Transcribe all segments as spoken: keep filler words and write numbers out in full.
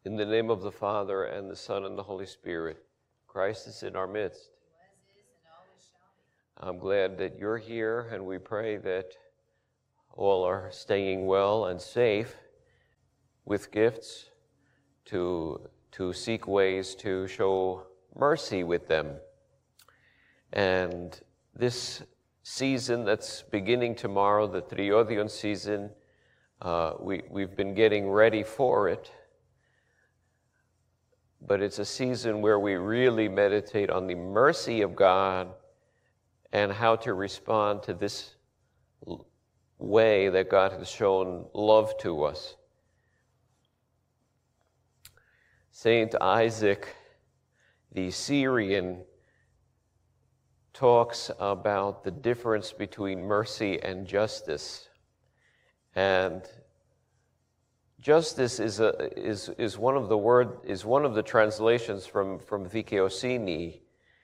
In the name of the Father, and the Son, and the Holy Spirit, Christ is in our midst. I'm glad that you're here, and we pray that all are staying well and safe with gifts to, to seek ways to show mercy with them. And this season that's beginning tomorrow, the Triodion season, uh, we, we've been getting ready for it. But it's a season where we really meditate on the mercy of God and how to respond to this way that God has shown love to us. Saint Isaac, the Syrian, talks about the difference between mercy and justice. And justice is a is is one of the word is one of the translations from from Δικαιοσύνη,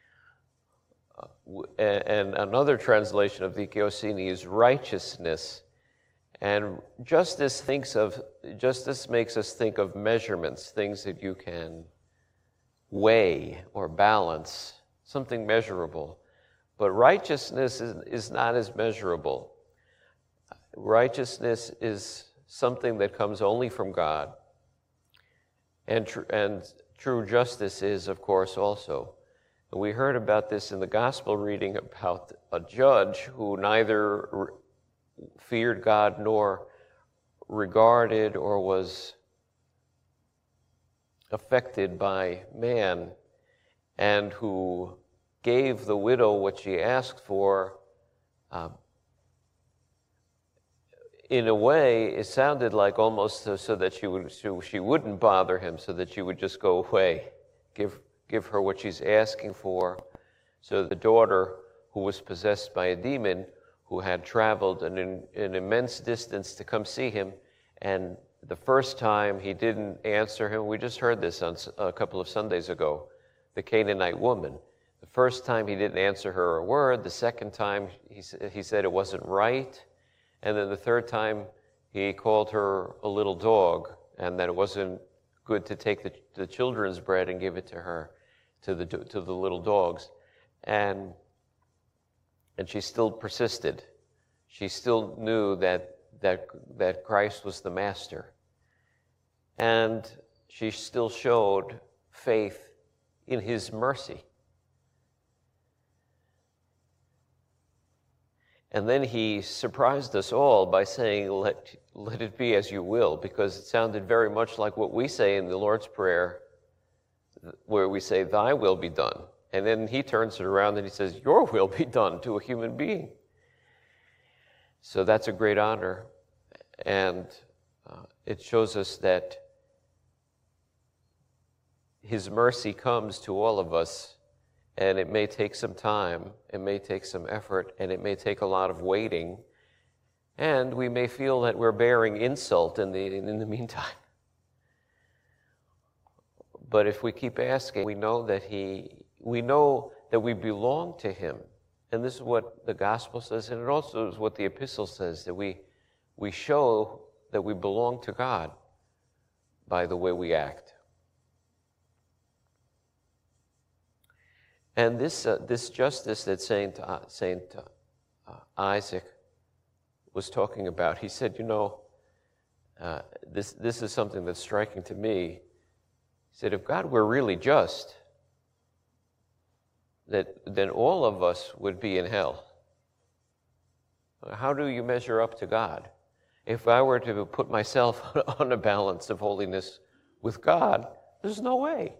uh, and another translation of Δικαιοσύνη is righteousness. And justice thinks of justice makes us think of measurements, things that you can weigh or balance, something measurable. But righteousness is, is not as measurable. Righteousness is something that comes only from God. And, tr- and true justice is, of course, also. And we heard about this in the gospel reading about a judge who neither re- feared God nor regarded or was affected by man, and who gave the widow what she asked for. Uh, In a way, it sounded like almost so, so that she would so she wouldn't bother him, so that she would just go away, give give her what she's asking for. So the daughter, who was possessed by a demon, who had traveled an, an immense distance to come see him, and the first time he didn't answer him. We just heard this on a couple of Sundays ago, the Canaanite woman. The first time he didn't answer her a word. The second time he he said it wasn't right. And then the third time, he called her a little dog, and that it wasn't good to take the, the children's bread and give it to her, to the to the little dogs. And and she still persisted. She still knew that that that Christ was the master. And she still showed faith in his mercy. And then he surprised us all by saying, let, let it be as you will, because it sounded very much like what we say in the Lord's Prayer, where we say, thy will be done. And then he turns it around and he says, your will be done, to a human being. So that's a great honor. And uh, it shows us that his mercy comes to all of us. And it may take some time, it may take some effort, and it may take a lot of waiting. And we may feel that we're bearing insult in the, in the meantime. But if we keep asking, we know that he, we know that we belong to him. And this is what the gospel says, and it also is what the epistle says, that we, we show that we belong to God by the way we act. And this uh, this justice that Saint uh, Saint uh, Isaac was talking about, he said, you know, uh, this this is something that's striking to me. He said, if God were really just, that then all of us would be in hell. How do you measure up to God? If I were to put myself on a balance of holiness with God, there's no way.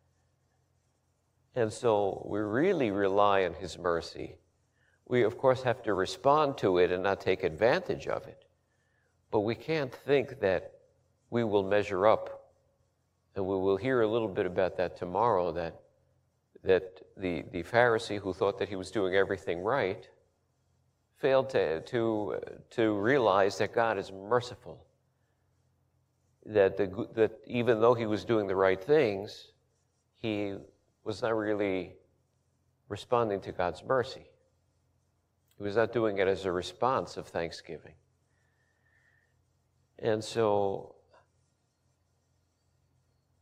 And so we really rely on his mercy. We, of course, have to respond to it and not take advantage of it. But we can't think that we will measure up. And we will hear a little bit about that tomorrow, that, that the, the Pharisee who thought that he was doing everything right failed to, to, to realize that God is merciful. That, the, that even though he was doing the right things, he was not really responding to God's mercy. He was not doing it as a response of thanksgiving. And so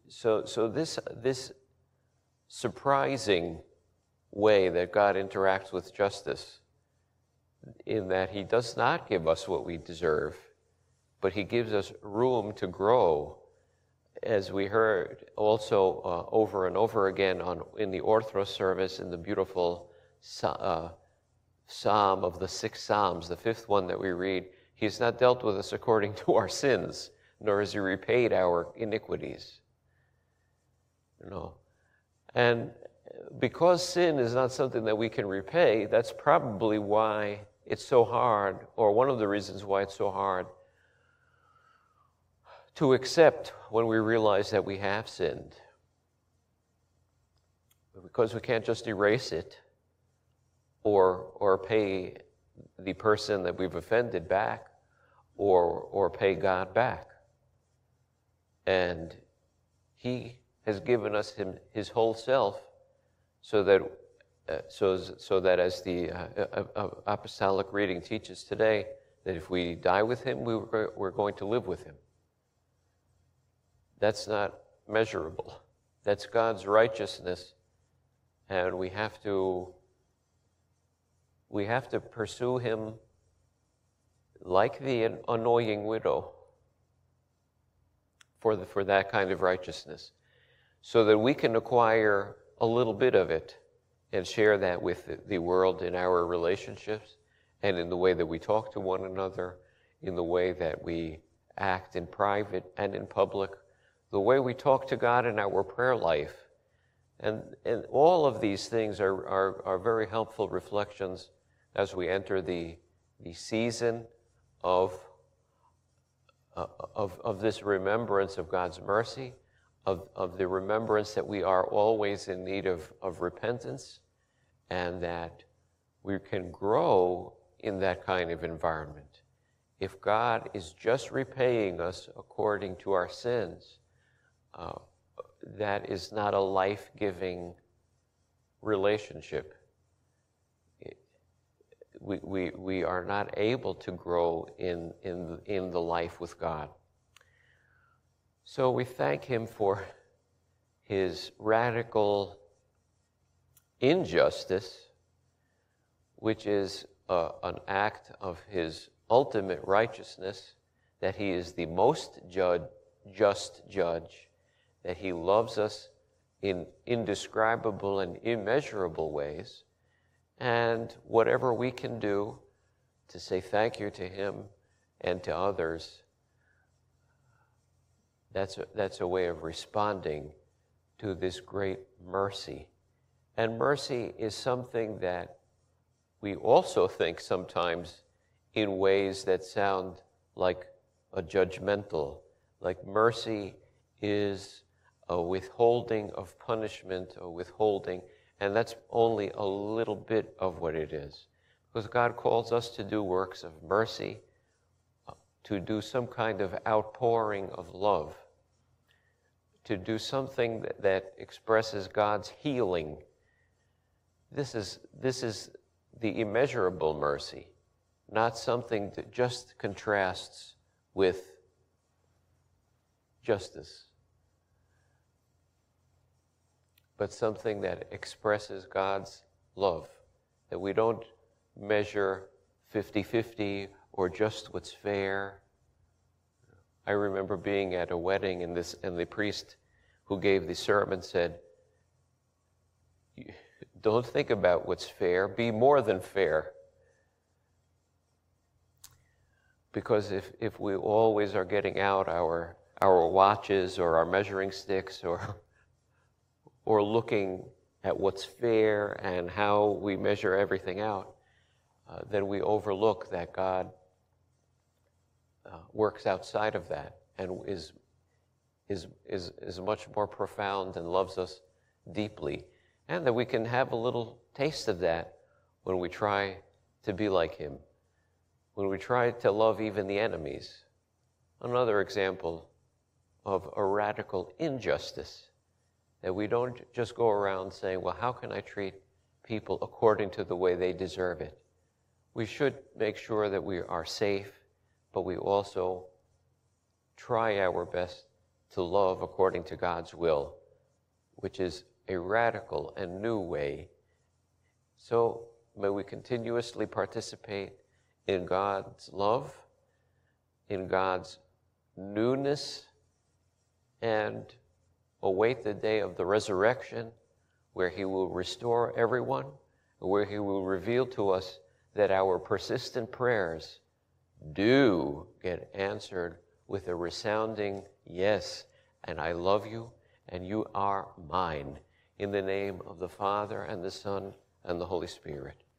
so, so this, this surprising way that God interacts with justice, in that he does not give us what we deserve, but he gives us room to grow, as we heard also uh, over and over again on, in the Orthros service, in the beautiful uh, Psalm of the six Psalms, the fifth one that we read. He has not dealt with us according to our sins, nor has he repaid our iniquities. You know, and because sin is not something that we can repay, that's probably why it's so hard, or one of the reasons why it's so hard to accept when we realize that we have sinned. Because we can't just erase it or, or pay the person that we've offended back, or, or pay God back. And he has given us him, his whole self, so that, uh, so, so that as the uh, uh, apostolic reading teaches today, that if we die with him, we were, we're going to live with him. That's not measurable. That's God's righteousness, and we have to we have to pursue him like the annoying widow for the, for that kind of righteousness, so that we can acquire a little bit of it and share that with the, the world in our relationships and in the way that we talk to one another, in the way that we act in private and in public, the way we talk to God in our prayer life. And, and all of these things are, are, are very helpful reflections as we enter the, the season of, uh, of, of this remembrance of God's mercy, of, of the remembrance that we are always in need of, of repentance, and that we can grow in that kind of environment. If God is just repaying us according to our sins, uh, that is not a life-giving relationship. We, we, we are not able to grow in, in, in the life with God. So we thank him for his radical injustice, which is uh, an act of his ultimate righteousness, that he is the most judge, just judge, that he loves us in indescribable and immeasurable ways, and whatever we can do to say thank you to him and to others, that's a, that's a way of responding to this great mercy. And mercy is something that we also think sometimes in ways that sound like a judgmental, like mercy is a withholding of punishment, a withholding, and that's only a little bit of what it is. Because God calls us to do works of mercy, to do some kind of outpouring of love, to do something that, that expresses God's healing. This is, this is the immeasurable mercy, not something that just contrasts with justice, but something that expresses God's love, that we don't measure fifty-fifty or just what's fair. I remember being at a wedding, and, this, and the priest who gave the sermon said, don't think about what's fair, be more than fair. Because if, if we always are getting out our, our watches or our measuring sticks, or or looking at what's fair and how we measure everything out, uh, then we overlook that God uh, works outside of that and is, is, is, is much more profound and loves us deeply. And that we can have a little taste of that when we try to be like him, when we try to love even the enemies. Another example of a radical injustice, that we don't just go around saying, well, how can I treat people according to the way they deserve it? We should make sure that we are safe, but we also try our best to love according to God's will, which is a radical and new way. So may we continuously participate in God's love, in God's newness, and await the day of the resurrection, where he will restore everyone, where he will reveal to us that our persistent prayers do get answered with a resounding yes, and I love you, and you are mine. In the name of the Father, and the Son, and the Holy Spirit.